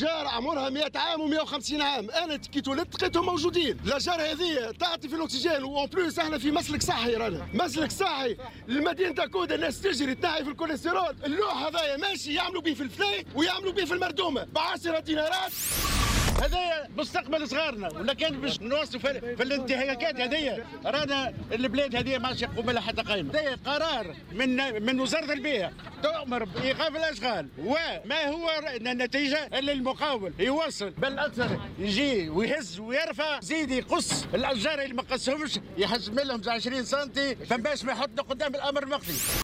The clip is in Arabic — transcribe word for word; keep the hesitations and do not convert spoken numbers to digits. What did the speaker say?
اشجار عمرها مئة عام و مئة وخمسين عام، انا كي تولدت لقيتهم موجودين. الاشجار هذه تعطي في الاكسجين، وان بلوس احنا في مسلك صحي، رانا مسلك صحي لمدينه تاكودا. الناس تجري تنحي في الكوليسترول. اللوح هذايا ماشي يعملوا به في الفلاي ويعملوا به في المردومه بعشرة دينارات. هذايا مستقبل صغارنا، ولكن باش نوصلوا في, في الانتهاكات هذيا رانا البلاد هذه ما عادش يقوم لها حتى قائمه. هذا قرار من من وزاره البيئه تؤمر بايقاف الاشغال، وما هو النتيجه الا المقاول يوصل بالاكثر يجي ويهز ويرفع، زيد يقص الاشجار اللي ما قصهمش يحجم لهم عشرين سنتي، فماش ما يحطنا قدام الامر المخفي.